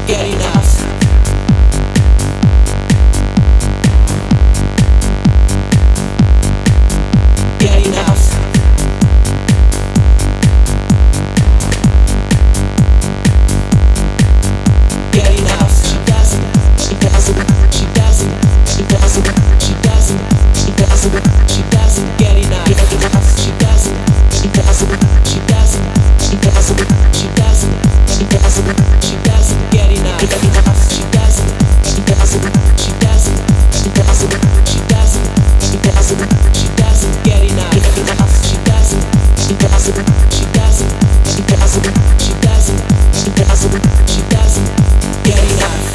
get enough. Get enough. Get enough. She doesn't, she doesn't, she doesn't, she doesn't, she doesn't, she doesn't, she doesn't get enough. Get enough. She doesn't, she doesn't, she doesn't, she doesn't, she doesn't, she doesn't, she doesn't get enough. Get enough. She doesn't, she doesn't, she doesn't, she doesn't, she doesn't, she doesn't, she doesn't get enough. Get enough. She doesn't, she doesn't, she doesn't, she doesn't, she doesn't, she doesn't, she doesn't get enough.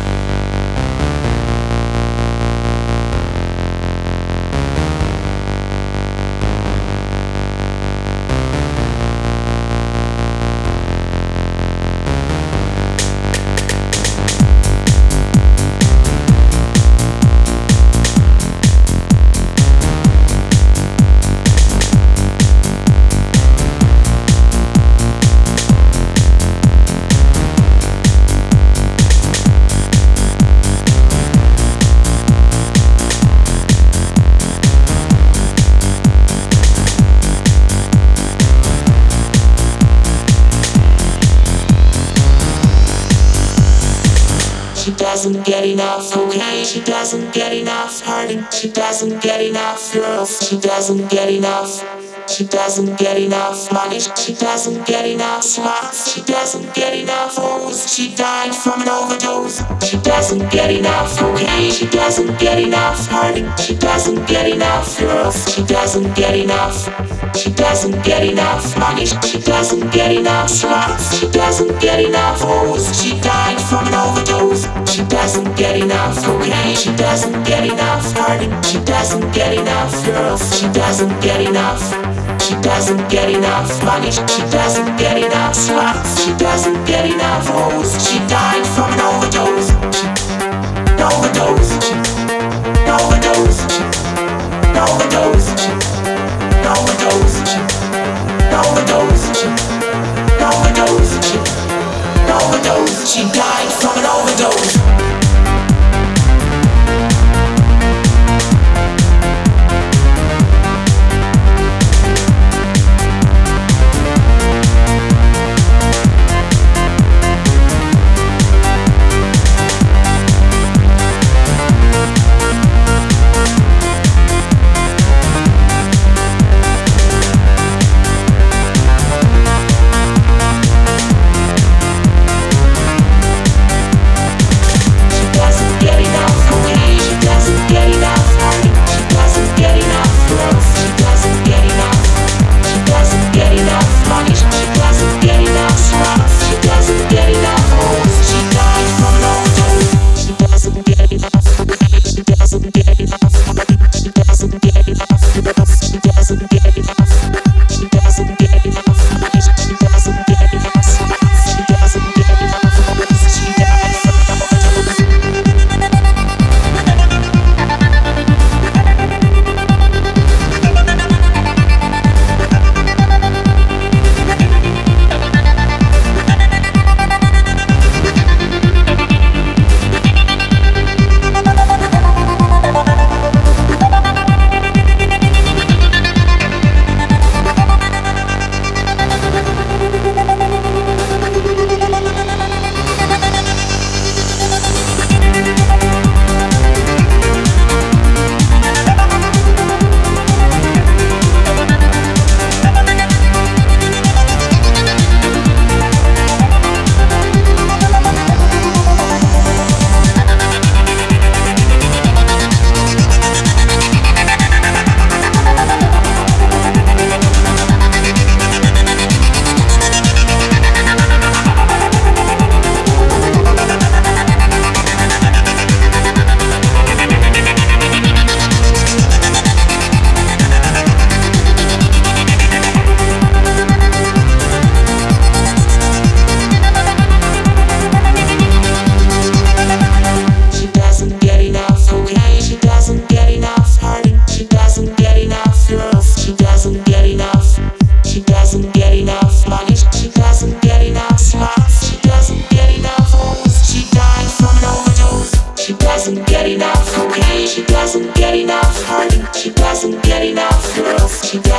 She doesn't get enough cocaine, she doesn't get enough hurting, she doesn't get enough girls, she doesn't get enough. She doesn't get enough money, she doesn't get enough slots, she doesn't get enough hoes, she died from an overdose. She doesn't get enough cocaine, she doesn't get enough hurting, she doesn't get enough girls, she doesn't get enough. She doesn't get enough money, she doesn't get enough slots, she doesn't get enough hoes, she died from an overdose. She doesn't get enough cocaine, she doesn't get enough hurting, she doesn't get enough girls, she doesn't get enough. She doesn't get enough money, she doesn't get enough slots, she doesn't get enough hoes, she died from an overdose. Overdose, overdose, overdose, overdose, overdose, overdose, overdose, she died from an overdose.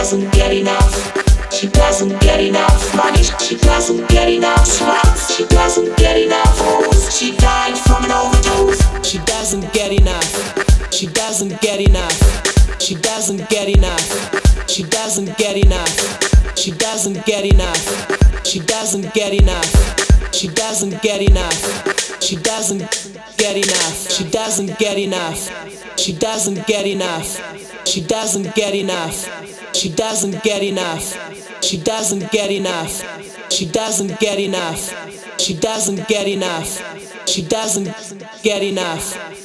doesn't get enough. She doesn't get enough money. She doesn't get enough slots. She doesn't get enough hoes. She died from an overdose. She doesn't get enough. She doesn't get enough. She doesn't get enough. She doesn't get enough. She doesn't get enough. She doesn't get enough. She doesn't get enough. She doesn't get enough. She doesn't get enough. She doesn't get enough. She doesn't get enough. She doesn't get enough. She doesn't get enough. She doesn't get enough. She doesn't get enough. She doesn't get enough.